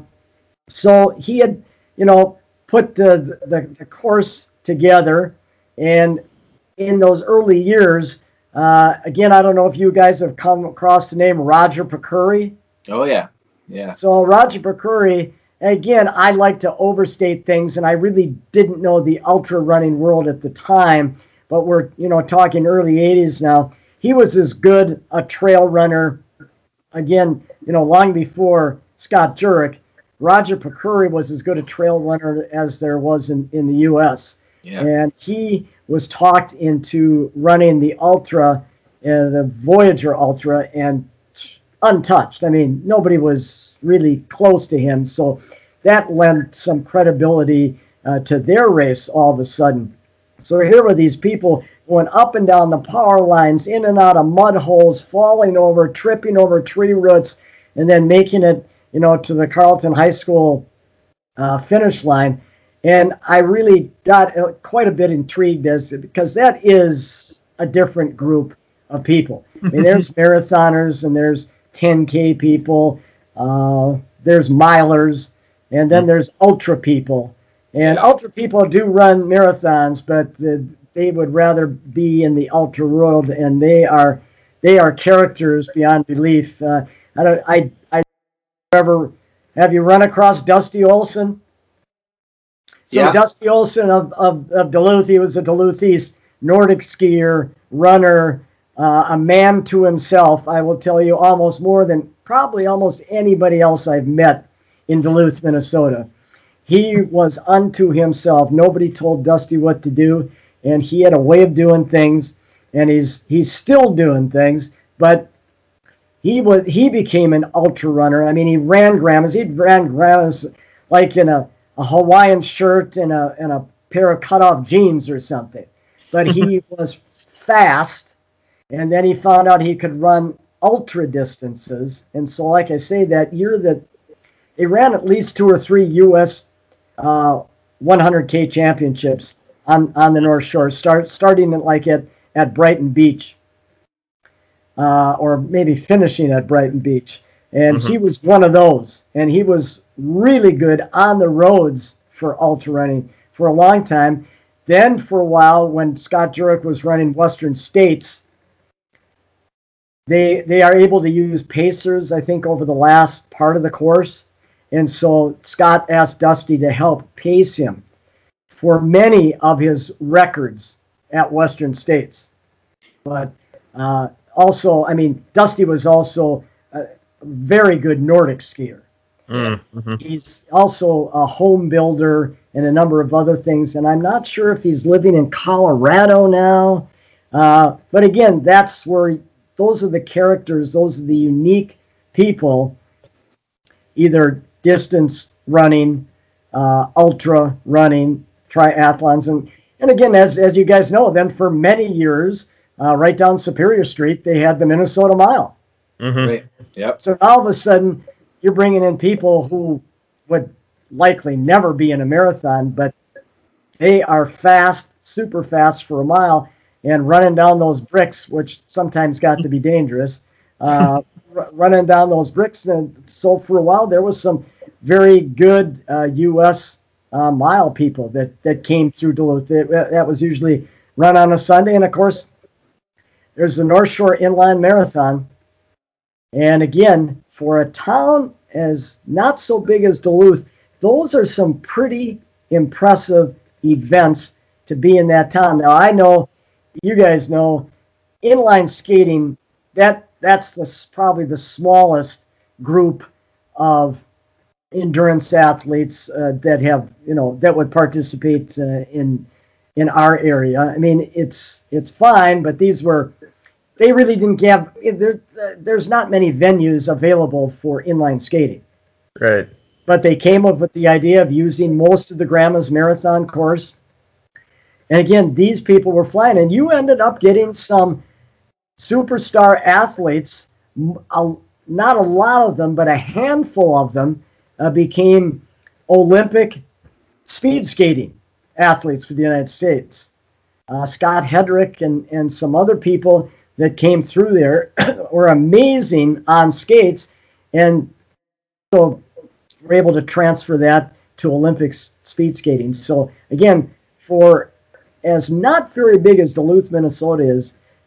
So he had, you know, put the, the, the course together, and in those early years, Uh, again, I don't know if you guys have come across the name Roger Pacuri. Oh, yeah. Yeah. So Roger Pacuri, again, I like to overstate things, and I really didn't know the ultra running world at the time, but we're, you know, talking early eighties now. He was as good a trail runner, again, you know, long before Scott Jurek. Roger Pacuri was as good a trail runner as there was in, in the U S Yeah. And he was talked into running the Ultra, uh, the Voyager Ultra, and untouched. I mean, nobody was really close to him. So that lent some credibility uh, to their race all of a sudden. So here were these people going up and down the power lines, in and out of mud holes, falling over, tripping over tree roots, and then making it, you know, to the Carleton High School uh, finish line. And I really got uh, quite a bit intrigued as because that is a different group of people. I mean, there's marathoners and there's ten K people, uh, there's milers, and then there's ultra people. And ultra people do run marathons, but the, they would rather be in the ultra world, and they are they are characters beyond belief. Uh, I don't I I ever have you run across Dusty Olson? So Yeah. Dusty Olson of, of, of Duluth, he was a Duluth East Nordic skier, runner, uh, a man to himself. I will tell you almost more than probably almost anybody else I've met in Duluth, Minnesota. He was unto himself. Nobody told Dusty what to do, and he had a way of doing things, and he's he's still doing things, but he was he became an ultra runner. I mean, he ran grandmas. He ran grandmas like in a, a Hawaiian shirt and a and a pair of cut-off jeans or something. But he was fast, and then he found out he could run ultra distances. And so, like I say, that year that they ran at least two or three U S uh, one hundred K championships on, on the North Shore, start starting at, like at, at Brighton Beach, uh, or maybe finishing at Brighton Beach. And Mhm. he was one of those. And he was really good on the roads for ultra running for a long time. Then for a while, when Scott Jurek was running Western States, they they are able to use pacers, I think, over the last part of the course. And so Scott asked Dusty to help pace him for many of his records at Western States. But uh, also, I mean, Dusty was also a very good Nordic skier. Mm-hmm. He's also a home builder and a number of other things. And I'm not sure if he's living in Colorado now. Uh, but again, that's where those are the characters, those are the unique people, either distance running, uh, ultra running, triathlons. And, and again, as, as you guys know, then for many years, uh, right down Superior Street, they had the Minnesota Mile. Mm-hmm. Right. Yep. So all of a sudden, you're bringing in people who would likely never be in a marathon, but they are fast, super fast for a mile, and running down those bricks, which sometimes got to be dangerous, uh, r- running down those bricks. And so for a while, there was some very good uh, U S uh, mile people that, that came through Duluth. That, that was usually run on a Sunday. And, of course, there's the North Shore Inline Marathon. And, again, for a town as not so big as Duluth, those are some pretty impressive events to be in that town. Now, I know, you guys know, inline skating, that that's the, probably the smallest group of endurance athletes uh, that have, you know, that would participate uh, in in our area. I mean, it's it's fine, but these were, they really didn't have, there, there's not many venues available for inline skating. Right. But they came up with the idea of using most of the Grandma's Marathon course. And again, these people were flying, and you ended up getting some superstar athletes. A, not a lot of them, but a handful of them uh, became Olympic speed skating athletes for the United States. Uh, Scott Hedrick and, and some other people that came through there were amazing on skates, and so we're able to transfer that to Olympic speed skating. So again, for as not very big as Duluth, Minnesota is,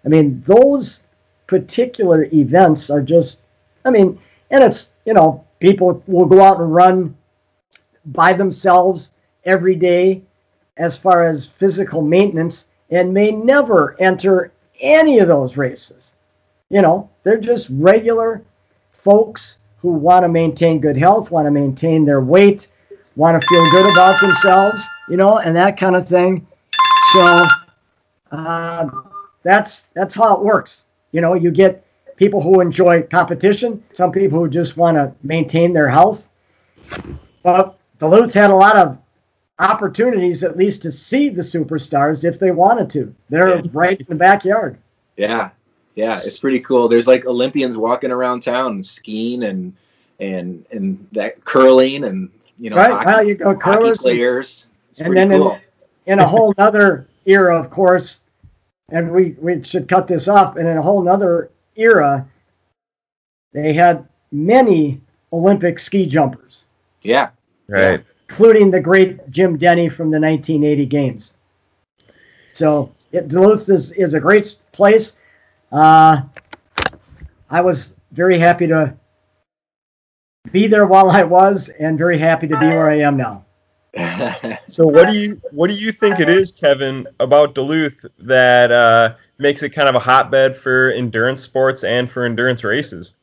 I mean, those particular events are just, I mean, and it's, you know, people will go out and run by themselves every day as far as physical maintenance and may never enter any of those races. You know, they're just regular folks who want to maintain good health, want to maintain their weight, want to feel good about themselves, you know, and that kind of thing. So uh, that's that's how it works. You know, you get people who enjoy competition, some people who just want to maintain their health. But Duluth had a lot of opportunities at least to see the superstars if they wanted to. They're Yeah. right in the backyard. Yeah, yeah, it's pretty cool. There's like Olympians walking around town skiing and and and that curling and you know Right. hockey, Well, you go hockey curlers, and, players. It's and pretty then cool. in, in a whole nother era, of course, and we, we should cut this off, and in a whole nother era, they had many Olympic ski jumpers, Yeah, Right. including the great Jim Denny from the nineteen eighty games. So it, Duluth is, is a great place. Uh, I was very happy to be there while I was, and very happy to be where I am now. So what do you what do you think it is, Kevin, about Duluth that uh, makes it kind of a hotbed for endurance sports and for endurance races?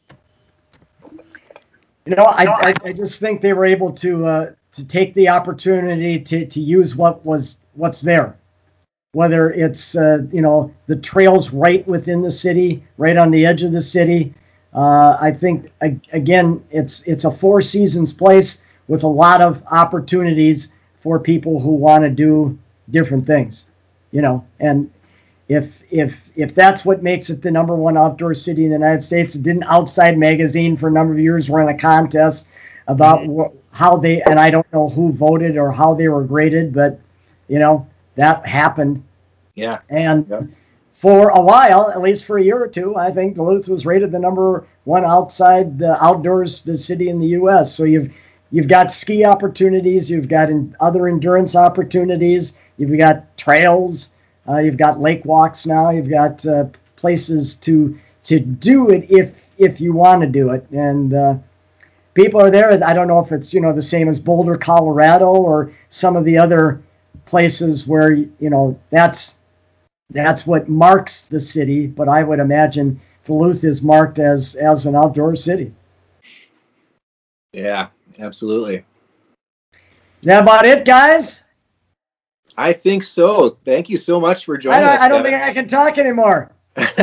You know, I, I, I just think they were able to uh, to take the opportunity to, to use what was what's there, whether it's uh, you know the trails right within the city, right on the edge of the city. Uh, I think again, it's it's a Four Seasons place with a lot of opportunities for people who want to do different things, you know. And if if if that's what makes it the number one outdoor city in the United States, it didn't Outside Magazine for a number of years run a contest about wh- how they, and I don't know who voted or how they were graded, but you know that happened. yeah, And yeah. for a while, at least for a year or two, I think Duluth was rated the number one outside the outdoors the city in the U S. So you've you've got ski opportunities, you've got in, other endurance opportunities, you've got trails, uh, you've got lake walks now, you've got uh, places to to do it if if you want to do it. And uh, people are there. I don't know if it's you know the same as Boulder, Colorado, or some of the other places where you know that's. That's what marks the city, but I would imagine Duluth is marked as, as an outdoor city. Yeah, absolutely. Is that about it, guys? I think so. Thank you so much for I joining don't, us. I don't think I can talk anymore.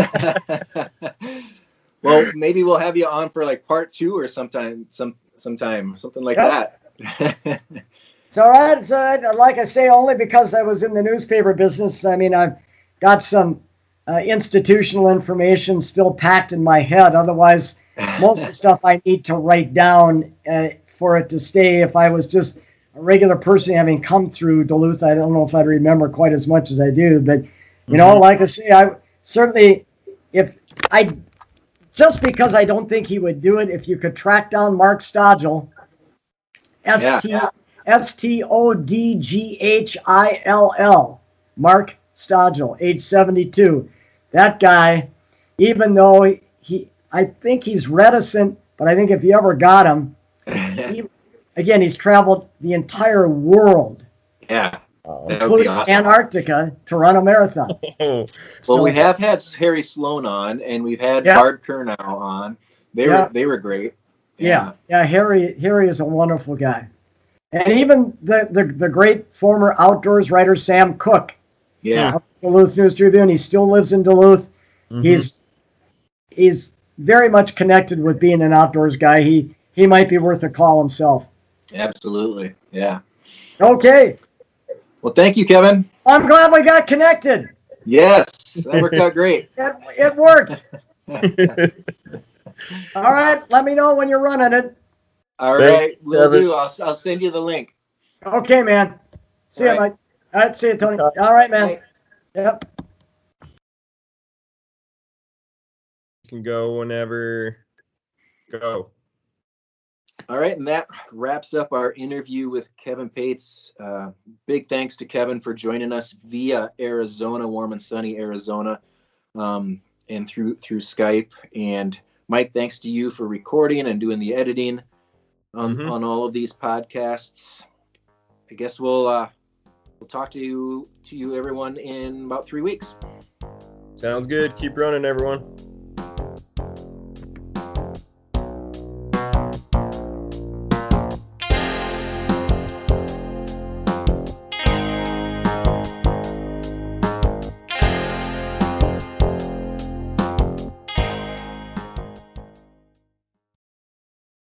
Well, maybe we'll have you on for like part two or sometime, some sometime, something like Yep. that. It's all right. It's all right. Like I say, only because I was in the newspaper business. I mean, I've got some uh, institutional information still packed in my head. Otherwise, most of the stuff I need to write down uh, for it to stay. If I was just a regular person having come through Duluth, I don't know if I'd remember quite as much as I do. But, you know, Mhm. like I say, I certainly, if I, just because I don't think he would do it, if you could track down Mark Stodgel, S T Yeah. S T O D G H I L L, Mark Stodgel, age seventy-two. That guy, even though he, he, I think he's reticent, but I think if you ever got him, he, again, he's traveled the entire world, Yeah, Oh. that would be including awesome. Antarctica, to run a marathon. Well, So- we have had Harry Sloan on, and we've had Yeah. Barb Kernow on. They Yeah. were they were great. Yeah, yeah, Harry Harry is a wonderful guy. And even the, the, the great former outdoors writer Sam Cooke, Yeah. of the Duluth News Tribune, he still lives in Duluth. Mhm. He's he's very much connected with being an outdoors guy. He he might be worth a call himself. Absolutely. Yeah. Okay, Well, thank you, Kevin. I'm glad we got connected. Yes, that worked out great. It, it worked. All right, let me know when you're running it. All Thank right, you, we'll Kevin. do. I'll, I'll send you the link. Okay, man. See you, All right. Mike. All right, see you, Tony. All right, man. Bye. Yep. You can go whenever. Go. All right, and that wraps up our interview with Kevin Pates. Uh, big thanks to Kevin for joining us via Arizona, warm and sunny Arizona. um, and through through Skype. And Mike, thanks to you for recording and doing the editing on, mm-hmm. on all of these podcasts. I guess we'll uh, we'll talk to you to you everyone in about three weeks. Sounds good. Keep running, everyone.